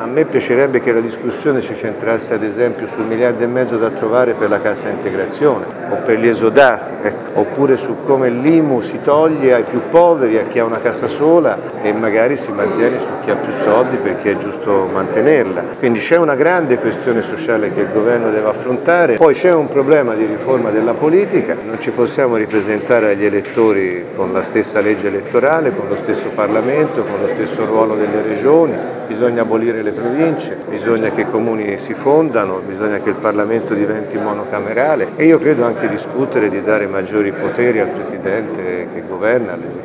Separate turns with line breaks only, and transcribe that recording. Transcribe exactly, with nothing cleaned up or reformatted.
me piacerebbe che la discussione si centrasse ad esempio sul miliardo e mezzo da trovare per la cassa integrazione o per gli esodati, ecco, oppure su come l'I M U si toglie ai più poveri, a chi ha una casa sola e magari si mantiene su chi ha più soldi perché è giusto mantenerla. Quindi c'è una grande questione sociale che il governo deve affrontare, poi c'è un problema di riforma della politica, non ci possiamo ripresentare agli elettori con la stessa legge elettorale, con lo stesso Parlamento, con lo stesso ruolo delle regioni, bisogna abolire le province, bisogna che i comuni si fondano, bisogna che il Parlamento diventi monocamerale e io credo anche discutere di dare maggiori poteri al Presidente che governa,